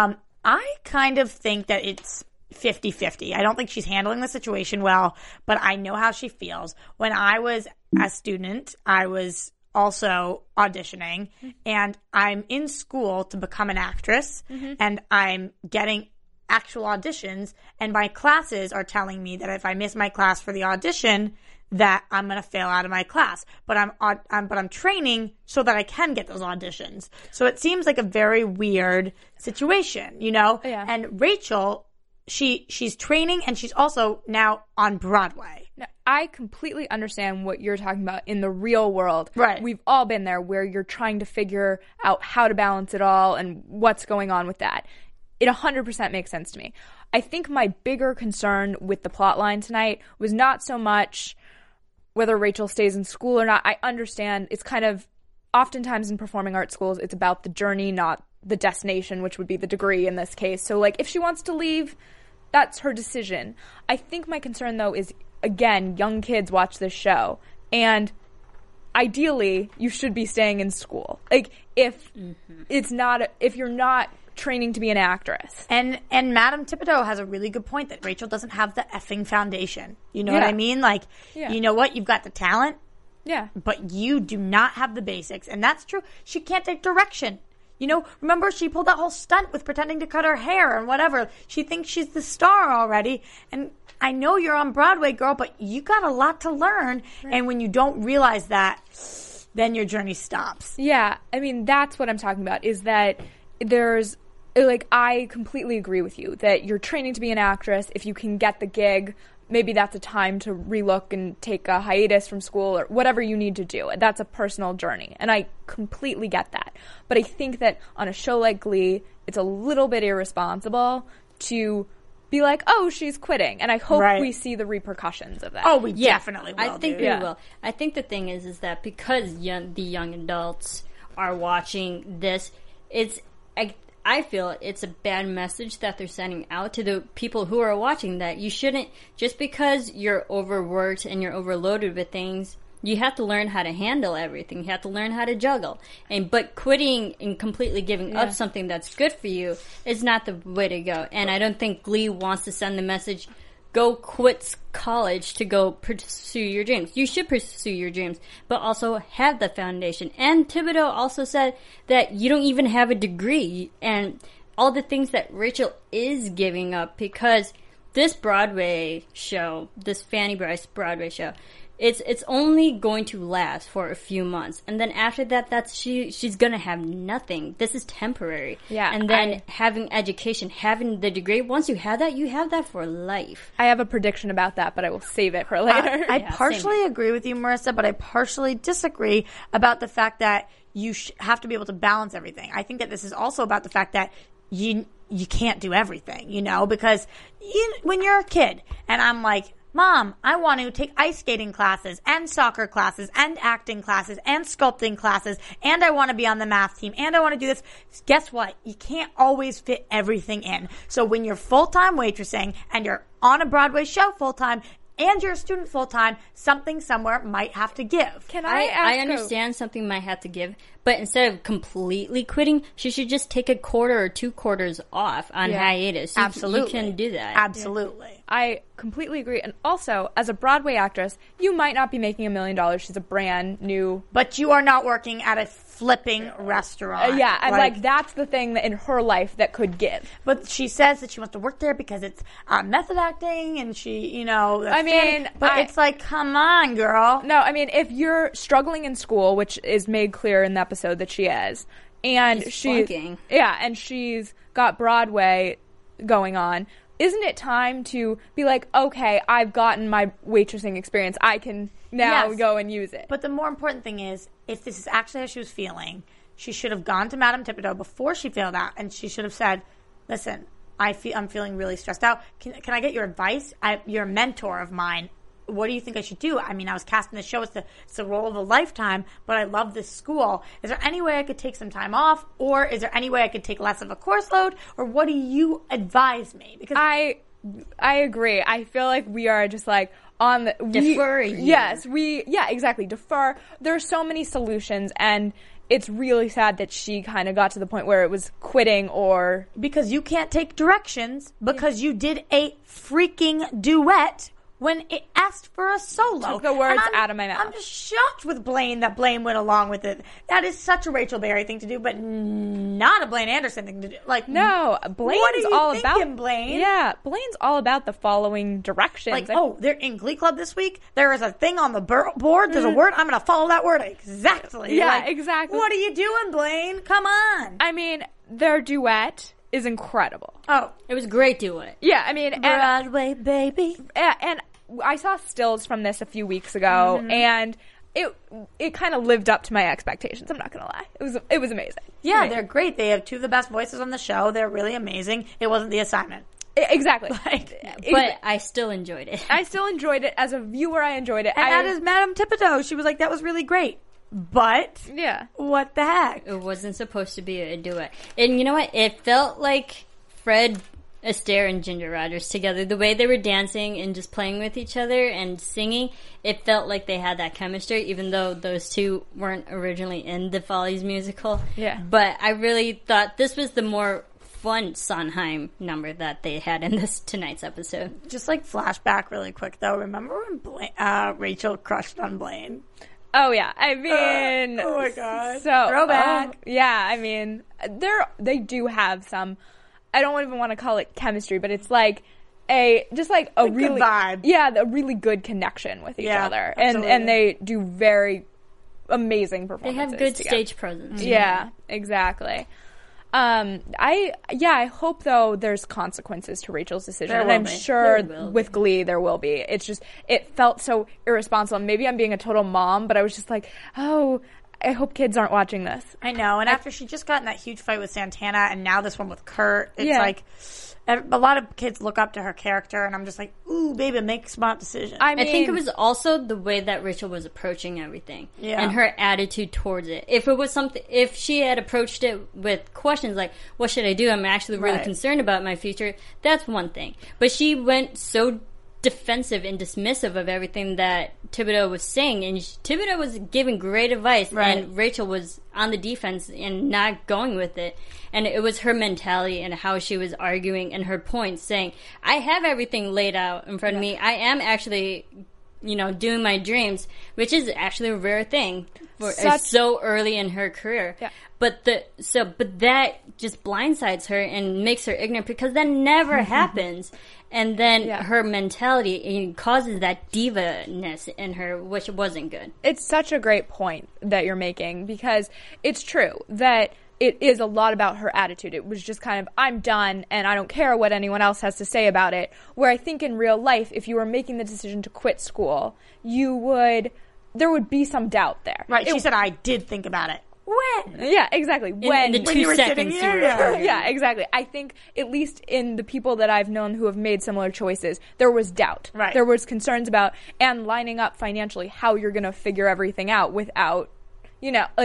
I kind of think that it's 50-50. I don't think she's handling the situation well, but I know how she feels. When I was a student, I was also auditioning, and I'm in school to become an actress, and I'm getting actual auditions, and my classes are telling me that if I miss my class for the audition, that I'm going to fail out of my class. But I'm training so that I can get those auditions. So it seems like a very weird situation, you know? Yeah. And Rachel, she's training, and she's also now on Broadway. Now, I completely understand what you're talking about in the real world. Right. We've all been there where you're trying to figure out how to balance it all and what's going on with that. It 100% makes sense to me. I think my bigger concern with the plot line tonight was not so much whether Rachel stays in school or not. I understand it's kind of, oftentimes in performing arts schools, it's about the journey, not the destination, which would be the degree in this case. So, like, if she wants to leave, that's her decision. I think my concern, though, is, again, young kids watch this show, and ideally, you should be staying in school. Like, if you're not training to be an actress. And Madame Thibodeau has a really good point that Rachel doesn't have the effing foundation. You know what I mean? Like, you know what? You've got the talent. Yeah. But you do not have the basics. And that's true. She can't take direction. You know, remember she pulled that whole stunt with pretending to cut her hair and whatever. She thinks she's the star already. And I know you're on Broadway, girl, but you got a lot to learn. Right. And when you don't realize that, then your journey stops. Yeah. I mean, that's what I'm talking about, is that there's, like, I completely agree with you that you're training to be an actress. If you can get the gig, maybe that's a time to relook and take a hiatus from school or whatever you need to do. That's a personal journey, and I completely get that. But I think that on a show like Glee, it's a little bit irresponsible to be like, oh, she's quitting. And I hope we see the repercussions of that. Oh, we definitely will. I think we will. I think the thing is that because the young adults are watching this, I feel it's a bad message that they're sending out to the people who are watching, that you shouldn't, just because you're overworked and you're overloaded with things, you have to learn how to handle everything. You have to learn how to juggle. But quitting and completely giving up something that's good for you is not the way to go. And I don't think Glee wants to send the message, go quit college to go pursue your dreams. You should pursue your dreams, but also have the foundation. And Thibodeau also said that you don't even have a degree, and all the things that Rachel is giving up, because this Broadway show, this Fanny Bryce Broadway show, it's only going to last for a few months, and then after that, she's gonna have nothing. This is temporary. Yeah, and then having education, having the degree, once you have that for life. I have a prediction about that, but I will save it for later. I partially agree with you, Marissa, but I partially disagree about the fact that you have to be able to balance everything. I think that this is also about the fact that you can't do everything, you know, because when you're a kid, and I'm like, Mom, I want to take ice skating classes and soccer classes and acting classes and sculpting classes, and I want to be on the math team, and I want to do this. Guess what? You can't always fit everything in. So when you're full-time waitressing and you're on a Broadway show full-time, and you're a student full-time, something somewhere might have to give. Can I ask I understand something might have to give, but instead of completely quitting, she should just take a quarter or 2 quarters off on hiatus. Absolutely. You can do that. Absolutely. I completely agree. And also, as a Broadway actress, you might not be making $1 million. She's a brand new... But you are not working at a flipping restaurant. Yeah, and like that's the thing that in her life that could give. But she says that she wants to work there because it's method acting, and she, you know. It's like, come on, girl. No, I mean, if you're struggling in school, which is made clear in the episode that she is, and she's got Broadway going on. Isn't it time to be like, okay, I've gotten my waitressing experience. I can now go and use it. But the more important thing is, if this is actually how she was feeling, she should have gone to Madame Thibodeau before she failed out, and she should have said, listen, I'm feeling really stressed out. Can I get your advice? You're a mentor of mine. What do you think I should do? I mean, I was cast in the show. It's the role of a lifetime, but I love this school. Is there any way I could take some time off? Or is there any way I could take less of a course load? Or what do you advise me? Because I agree. I feel like we are just like on the... Defer. Yes, exactly. Defer. There are so many solutions, and it's really sad that she kind of got to the point where it was quitting or... Because you can't take directions because you did a freaking duet when it asked for a solo. Took the words out of my mouth. I'm just shocked with Blaine that Blaine went along with it. That is such a Rachel Berry thing to do, but not a Blaine Anderson thing to do. Like, no, Blaine's what are you all thinking, about Blaine? Yeah, Blaine's all about the following directions. Like, they're in Glee Club this week. There is a thing on the board. There's a word. I'm going to follow that word exactly. Yeah, exactly. What are you doing, Blaine? Come on. I mean, their duet is incredible. Oh, it was a great duet. Yeah, I mean, Broadway baby. And I saw stills from this a few weeks ago, and it kind of lived up to my expectations. I'm not gonna lie, it was amazing. Yeah, they're great. They have 2 of the best voices on the show. They're really amazing. It wasn't The Assignment. Exactly. But I still enjoyed it. I still enjoyed it as a viewer. I enjoyed it, and that is Madame Thibodeau. She was like, "That was really great." But what the heck? It wasn't supposed to be a duet. And you know what? It felt like Fred Astaire and Ginger Rogers together. The way they were dancing and just playing with each other and singing, it felt like they had that chemistry, even though those 2 weren't originally in the Follies musical. Yeah. But I really thought this was the more fun Sondheim number that they had in this tonight's episode. Just like flashback really quick though. Remember when Rachel crushed on Blaine? Oh yeah, I mean, oh my god, so throwback. Yeah, I mean, they do have some. I don't even want to call it chemistry, but it's like a really good vibe. Yeah, a really good connection with each other, and they do very amazing performances. They have good together. stage presence. Yeah, exactly. I hope though there's consequences to Rachel's decision, and I'm sure with Glee there will be. It's just it felt so irresponsible. Maybe I'm being a total mom, but I was just like, oh, I hope kids aren't watching this. I know, and after she just got in that huge fight with Santana, and now this one with Kurt, it's like a lot of kids look up to her character, and I'm just like, ooh, baby, make smart decisions. I think it was also the way that Rachel was approaching everything, and her attitude towards it. If she had approached it with questions like, what should I do? I'm actually really concerned about my future. That's one thing. But she went so defensive and dismissive of everything that Thibodeau was saying, and Thibodeau was giving great advice, and Rachel was on the defense and not going with it. And it was her mentality and how she was arguing and her points, saying, I have everything laid out in front of me. I am actually, doing my dreams, which is actually a rare thing for so early in her career. Yeah. But that just blindsides her and makes her ignorant, because that never happens. And then her mentality causes that diva-ness in her, which wasn't good. It's such a great point that you're making, because it's true that it is a lot about her attitude. It was just kind of, I'm done and I don't care what anyone else has to say about it. Where I think in real life, if you were making the decision to quit school, there would be some doubt there. Right. She said, I did think about it. When? Yeah, exactly. When the 2 seconds you were Yeah, exactly. I think, at least in the people that I've known who have made similar choices, there was doubt. Right. There was concerns about, and lining up financially, how you're going to figure everything out without,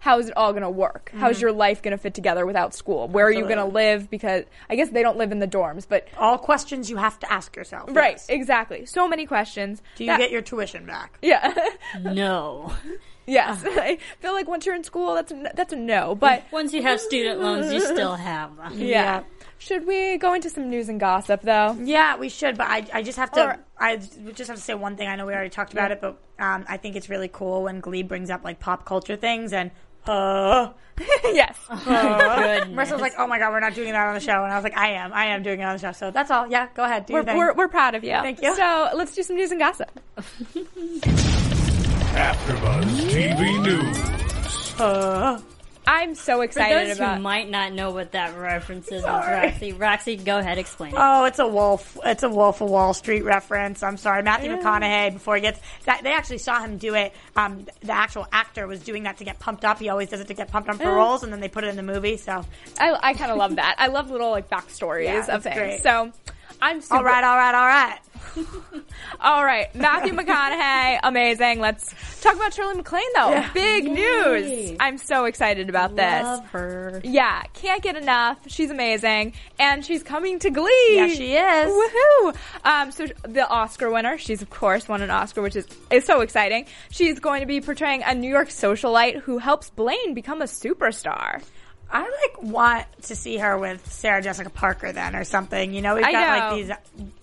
how is it all going to work? How's your life going to fit together without school? Where are you going to live? Because I guess they don't live in the dorms, but all questions you have to ask yourself. Right, Yes. exactly. So many questions. Do you get your tuition back? Yeah. No. Yes. I feel like once you're in school, that's a no. But Once you have student loans, you still have them. yeah. Should we go into some news and gossip, though? Yeah, we should, but I just have to. I just have to say one thing. I know we already talked about it, but I think it's really cool when Glee brings up like pop culture things and. Yes. Marissa was like, "Oh my god, we're not doing that on the show," and I was like, "I am doing it on the show." So that's all. Yeah, go ahead, do your thing. We're proud of you. Thank you. So let's do some news and gossip. AfterBuzz TV News. I'm so For excited those about. who might not know what that reference is, Roxy, go ahead, explain it. Oh, it's a Wolf of Wall Street reference. I'm sorry, Matthew McConaughey. Before he gets that, they actually saw him do it. The actual actor was doing that to get pumped up. He always does it to get pumped up for roles, and then they put it in the movie. So I kind of love that. I love little like backstories of things. great. So I'm super. all right. All right, Matthew McConaughey, amazing. Let's talk about Shirley MacLaine, though. Yeah. Big news. I'm so excited about this. Love her. Yeah, can't get enough. She's amazing, and she's coming to Glee. Yeah, she is. Woohoo! So the Oscar winner, she's of course won an Oscar, which is so exciting. She's going to be portraying a New York socialite who helps Blaine become a superstar. I want to see her with Sarah Jessica Parker then or something. You know, we've got like these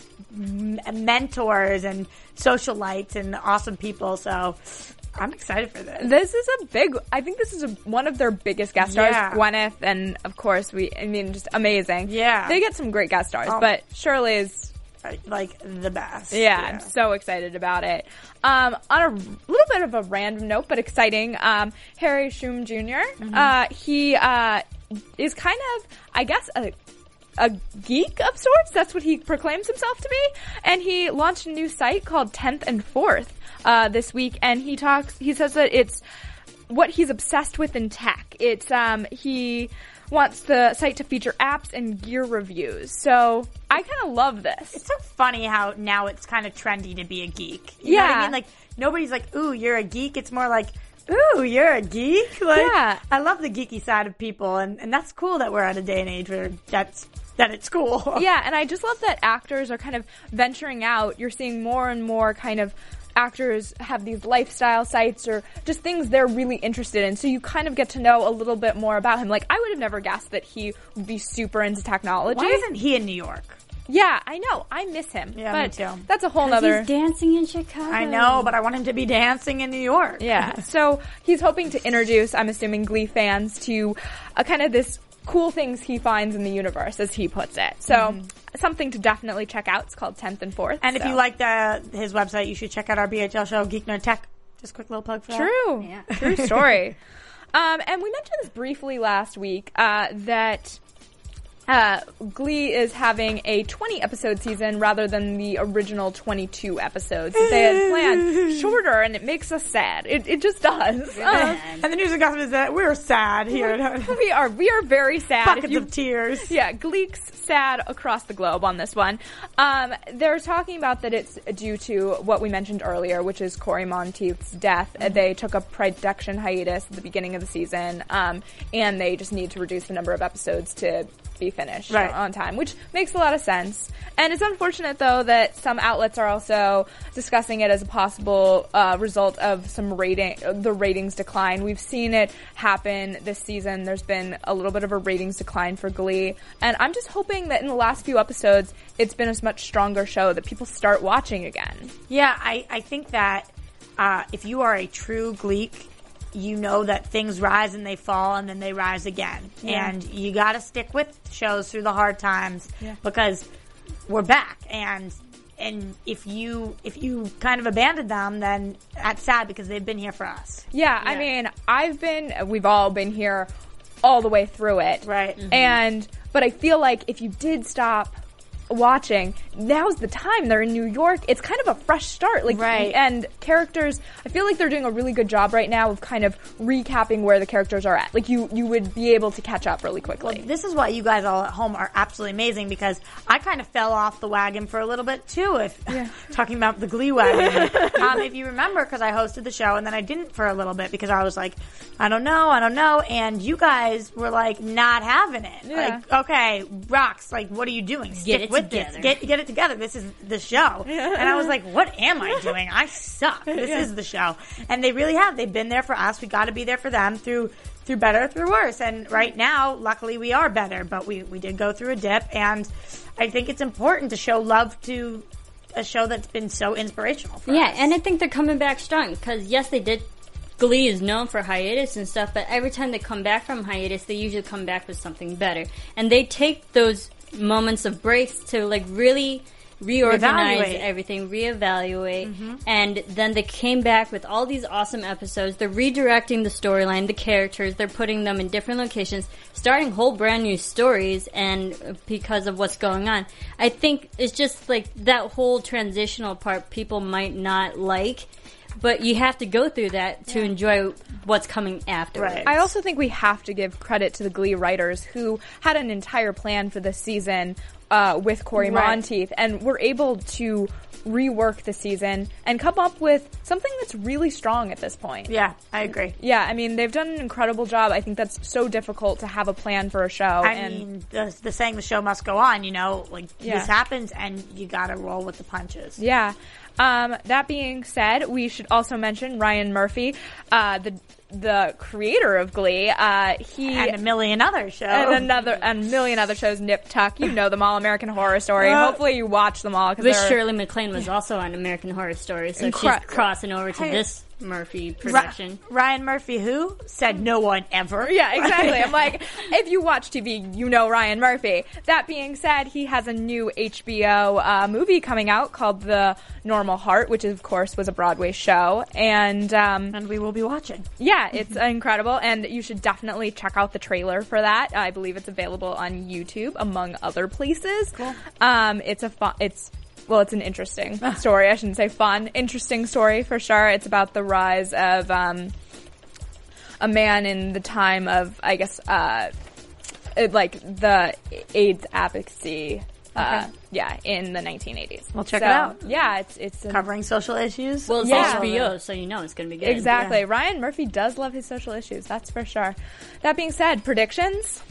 mentors and socialites and awesome people. So I'm excited for this. This is I think this is one of their biggest guest stars. Yeah. Gwyneth, and of course just amazing. Yeah. They get some great guest stars, but Shirley is like the best. Yeah, I'm so excited about it. On a little bit of a random note, but exciting, Harry Shum Jr., he is kind of, I guess, a geek of sorts. That's what he proclaims himself to be. And he launched a new site called 10th and 4th this week, and he says that it's what he's obsessed with in tech. It's he wants the site to feature apps and gear reviews. So I kind of love this. It's so funny how now it's kind of trendy to be a geek. You know what I mean? Like, nobody's like, ooh, you're a geek. It's more like, ooh, you're a geek? Like, Yeah. I love the geeky side of people, and that's cool that we're at a day and age where that it's cool. Yeah, and I just love that actors are kind of venturing out. You're seeing more and more kind of actors have these lifestyle sites or just things they're really interested in. So you kind of get to know a little bit more about him. Like, I would have never guessed that he would be super into technology. Why isn't he in New York? Yeah, I know. I miss him. Yeah, but me too. That's a whole nother... He's dancing in Chicago. I know, but I want him to be dancing in New York. Yeah. So he's hoping to introduce, I'm assuming, Glee fans to kind of this cool things he finds in the universe, as he puts it. So something to definitely check out. It's called 10th and 4th. And if you like his website, you should check out our BHL show, Geek Nerd Tech. Just a quick little plug for that. True. Yeah. True story. And we mentioned this briefly last week, that Glee is having a 20-episode season rather than the original 22 episodes that they had planned. Shorter, and it makes us sad. It just does. And the news and gossip is that we're sad here. We are very sad. Buckets of tears. Yeah, Gleek's sad across the globe on this one. They're talking about that it's due to what we mentioned earlier, which is Corey Monteith's death. They took a production hiatus at the beginning of the season, and they just need to reduce the number of episodes to be finished on time, which makes a lot of sense. And it's unfortunate, though, that some outlets are also discussing it as a possible result of the ratings decline. We've seen it happen this season. There's been a little bit of a ratings decline for Glee, and I'm just hoping that in the last few episodes, it's been a much stronger show that people start watching again. Yeah, I think that if you are a true Gleek, you know that things rise and they fall and then they rise again. Yeah. And you got to stick with shows through the hard times because we're back. And if you kind of abandoned them, then that's sad because they've been here for us. Yeah, I mean, we've all been here all the way through it. Right. Mm-hmm. But I feel like if you did stop watching, now's the time. They're in New York. It's kind of a fresh start. Like, right. And characters, I feel like they're doing a really good job right now of kind of recapping where the characters are at. Like, you would be able to catch up really quickly. Well, this is why you guys all at home are absolutely amazing, because I kind of fell off the wagon for a little bit too, talking about the Glee wagon. If you remember, because I hosted the show and then I didn't for a little bit because I was like, I don't know, and you guys were like not having it. Yeah. Like, okay, rocks, like what are you doing? Stick with this. Get it together. This is the show. And I was like, what am I doing? I suck. This is the show. And they really have. They've been there for us. We got to be there for them through better, through worse. And right now, luckily, we are better. But we did go through a dip. And I think it's important to show love to a show that's been so inspirational for us. Yeah, and I think they're coming back strong. Because, yes, they did. Glee is known for hiatus and stuff. But every time they come back from hiatus, they usually come back with something better. And they take those moments of breaks to, like, really reorganize everything, reevaluate, and then they came back with all these awesome episodes. They're redirecting the storyline, the characters, they're putting them in different locations, starting whole brand new stories, and because of what's going on. I think it's just like that whole transitional part people might not like, but you have to go through that to enjoy what's coming afterwards. Right. I also think we have to give credit to the Glee writers who had an entire plan for this season with Corey Monteith, and were able to rework the season and come up with something that's really strong at this point. Yeah, I agree. Yeah, I mean, they've done an incredible job. I think that's so difficult to have a plan for a show. I mean, the saying the show must go on, you know, like this happens and you gotta roll with the punches. Yeah. That being said, we should also mention Ryan Murphy, the creator of Glee. He and a million other shows. And a million other shows, Nip Tuck, you know them all, American Horror Story. Hopefully you watch them all. But Shirley MacLaine was also on American Horror Story, so she's crossing over to this Murphy production. Ryan Murphy, who said no one ever. Yeah, exactly. I'm like, if you watch TV, you know Ryan Murphy. That being said, he has a new HBO movie coming out called The Normal Heart, which of course was a Broadway show, and we will be watching. Yeah, it's incredible, and you should definitely check out the trailer for that. I believe it's available on YouTube, among other places. Cool. It's an interesting story. I shouldn't say fun. Interesting story for sure. It's about the rise of a man in the time of, I guess, like the AIDS advocacy. In the 1980s. We'll check it out. Yeah, it's covering social issues. Well, it's HBO, so you know it's going to be good. Exactly. Yeah. Ryan Murphy does love his social issues. That's for sure. That being said, predictions.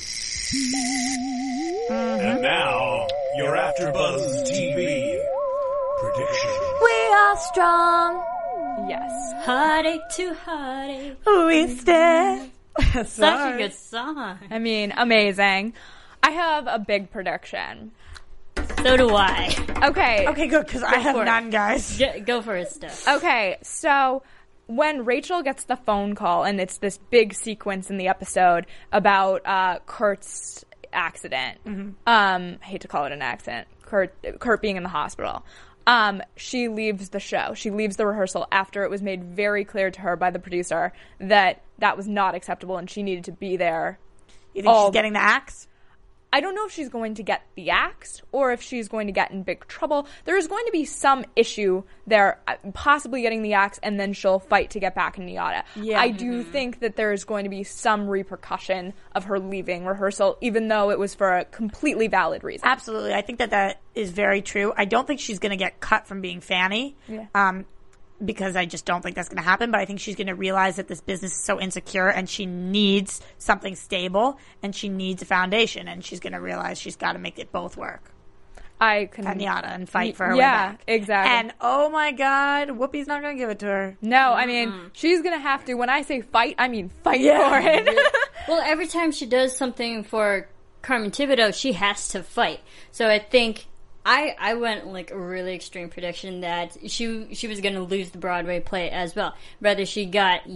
And now, your AfterBuzz TV prediction. We are strong. Yes. Heartache to heartache. We stand. Such a good song. I mean, amazing. I have a big prediction. So do I. Okay, good, because I have none, guys. Go for it, Steph. Okay, so when Rachel gets the phone call, and it's this big sequence in the episode about Kurt's accident. I hate to call it an accident. Kurt being in the hospital. She leaves the show. She leaves the rehearsal after it was made very clear to her by the producer that that was not acceptable and she needed to be there. You think she's getting the axe? I don't know if she's going to get the axe or if she's going to get in big trouble. There is going to be some issue there, possibly getting the axe, and then she'll fight to get back in NYADA. Yeah. I do think that there is going to be some repercussion of her leaving rehearsal, even though it was for a completely valid reason. Absolutely. I think that is very true. I don't think she's going to get cut from being Fanny. Yeah. Because I just don't think that's going to happen. But I think she's going to realize that this business is so insecure and she needs something stable and she needs a foundation. And she's going to realize she's got to make it both work. I can NYADA and fight for her way back. Exactly. And oh my God, Whoopi's not going to give it to her. No, I mean, she's going to have to. When I say fight, I mean fight for it. Well, every time she does something for Carmen Thibodeau, she has to fight. So I think I went like a really extreme prediction that she was going to lose the Broadway play as well. Rather, she left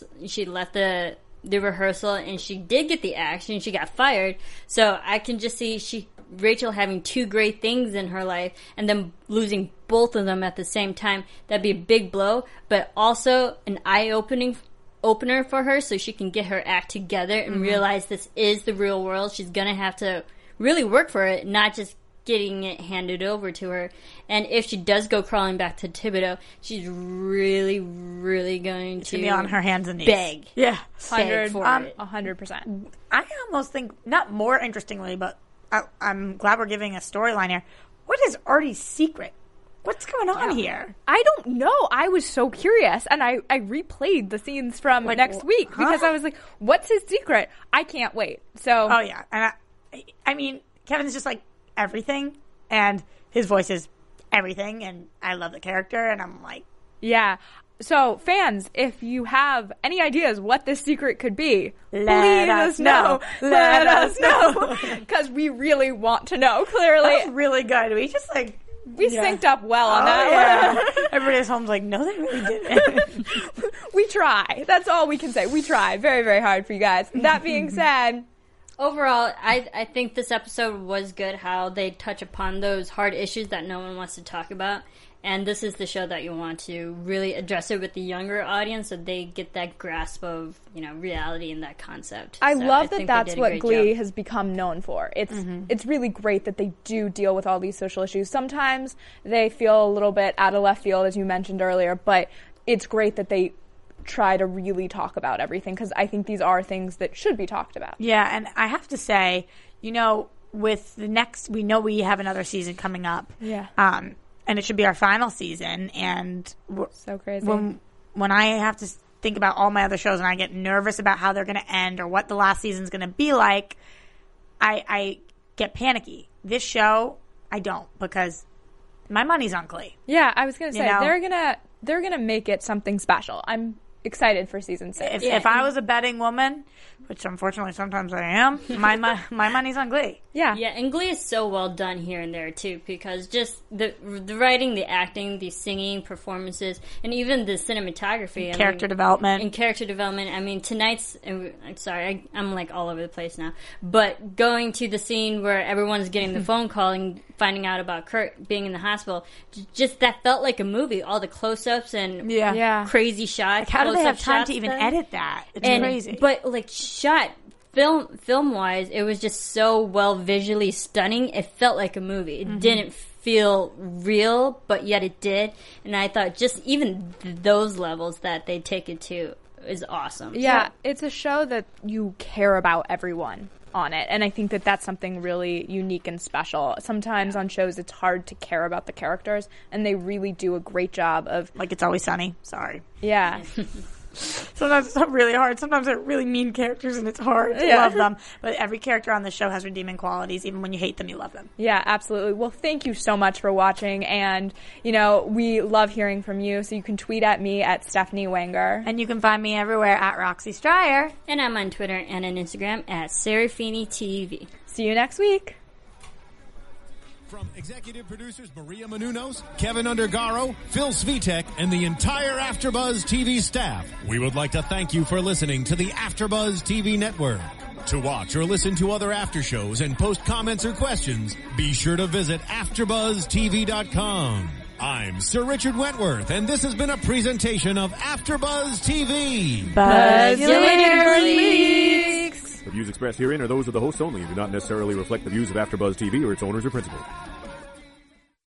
the rehearsal and she did get the action. She got fired. So I can just see Rachel having two great things in her life and then losing both of them at the same time. That'd be a big blow, but also an opener for her so she can get her act together and realize this is the real world. She's going to have to really work for it, not just getting it handed over to her. And if she does go crawling back to Thibodeau, she's really, really going to be on her hands and knees. Beg. Yeah. Beg for it. 100%. I almost think, not more interestingly, but I'm glad we're giving a storyline here. What is Artie's secret? What's going on here? I don't know. I was so curious, and I replayed the scenes from next week because I was like, what's his secret? I can't wait. So, oh, yeah. And I mean, Kevin's just like everything, and his voice is everything, and I love the character, and I'm like... Yeah. So, fans, if you have any ideas what this secret could be, let us know. Let us know. Because we really want to know, clearly. That's really good. We just like... We synced up well on that one. Yeah. Everybody at home's like, no, they really didn't. We try. That's all we can say. We try very, very hard for you guys. That being said... Overall, I think this episode was good, how they touch upon those hard issues that no one wants to talk about. And this is the show that you want to really address it with the younger audience so they get that grasp of, reality and that concept. I love that that's what Glee has become known for. It's really great that they do deal with all these social issues. Sometimes they feel a little bit out of left field, as you mentioned earlier, but it's great that they try to really talk about everything because I think these are things that should be talked about. Yeah, and I have to say, with the next, we know we have another season coming up. Yeah. And it should be our final season. And so crazy. When I have to think about all my other shows and I get nervous about how they're going to end or what the last season's going to be like, I get panicky. This show, I don't, because my money's on Glee. Yeah, I was going to say they're gonna make it something special. I'm excited for season 6. If I was a betting woman, which unfortunately sometimes I am, my money's on Glee. Yeah. Yeah, and Glee is so well done here and there, too, because just the writing, the acting, the singing, performances, and even the cinematography. Character development. And character development. I mean, tonight's... I'm sorry, I'm like all over the place now. But going to the scene where everyone's getting the phone call and finding out about Kurt being in the hospital, just that felt like a movie. All the close-ups and crazy shots. How do they have time to even edit that? It's crazy. But, shot film-wise, it was just so well visually stunning. It felt like a movie. It didn't feel real, but yet it did. And I thought just even those levels that they take it to is awesome. Yeah, it's a show that you care about everyone on it. And I think that that's something really unique and special. Sometimes on shows it's hard to care about the characters, and they really do a great job of... Like It's Always Sunny. Sorry. Yeah. Sometimes it's really hard. Sometimes they're really mean characters and it's hard to love them. But every character on the show has redeeming qualities. Even when you hate them, you love them. Yeah, absolutely. Well, thank you so much for watching. And, we love hearing from you. So you can tweet at me at Stephanie Wenger. And you can find me everywhere at Roxy Stryer. And I'm on Twitter and on Instagram at Serafini TV. See you next week. From executive producers Maria Menounos, Kevin Undergaro, Phil Svitek, and the entire AfterBuzz TV staff, we would like to thank you for listening to the AfterBuzz TV network. To watch or listen to other after shows and post comments or questions, be sure to visit AfterBuzzTV.com. I'm Sir Richard Wentworth, and this has been a presentation of AfterBuzz TV. Buzz you later, Leaks! The views expressed herein are those of the hosts only and do not necessarily reflect the views of AfterBuzz TV or its owners or principals.